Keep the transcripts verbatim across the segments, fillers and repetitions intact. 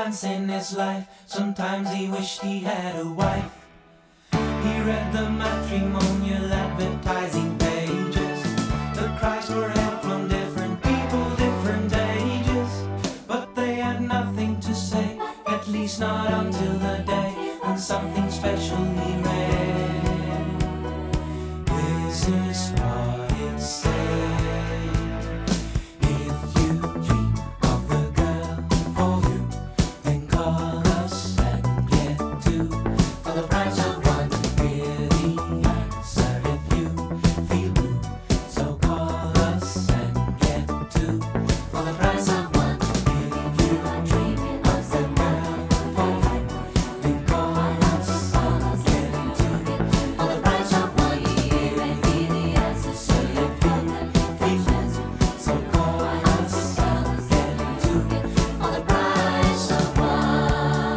chance in his life. Sometimes he wished he had a wife. He read the matrimonial advertising pages, the cries for help from different people, different ages. But they had nothing to say, at least not until the day when something special he read. This is what it said: if you dream of the girl for you, then call us and get two for the price of one. Hear the answer if you feel blue, so call us and get two for the price of one. If you dream of the girl for you, then call us and get two for the price of one. Hear the answer if you feel blue, so call us and get two for the price of one.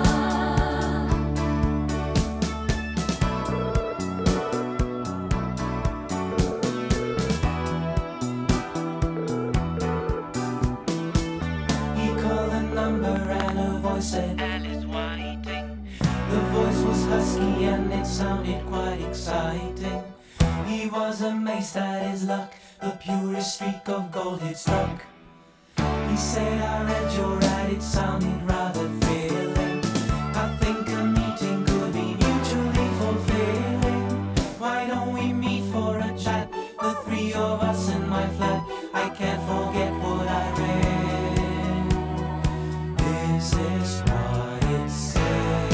He called the number and a voice said, Alice Whiting. The voice was husky and it sounded quite exciting. He was amazed at his luck, the purest streak of gold he'd struck. He said, I read your ad, it sounded rather thrilling. I think a meeting could be mutually fulfilling. Why don't we meet for a chat, the three of us in my flat? I can't forget what I read. This is what it said: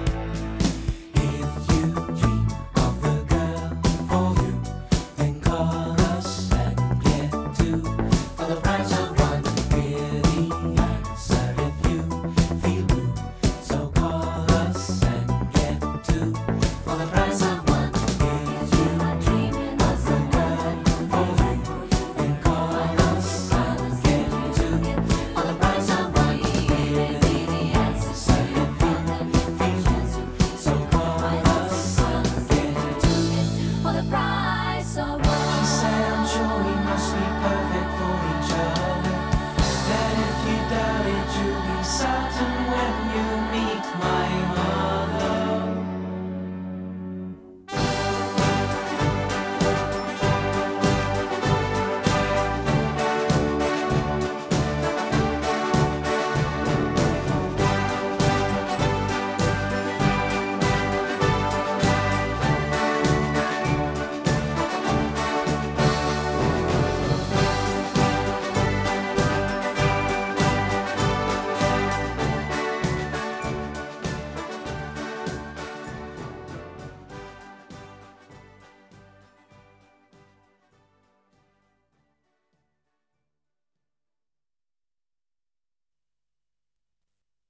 if you dream of the girl for you, then call us and get two for the price of one. Hear the answer if you feel blue, so call us and get two for the price of one. If you dream of the girl for you, then call us and get two for the price of one. Hear the answer if you feel blue, so call us and get two For the price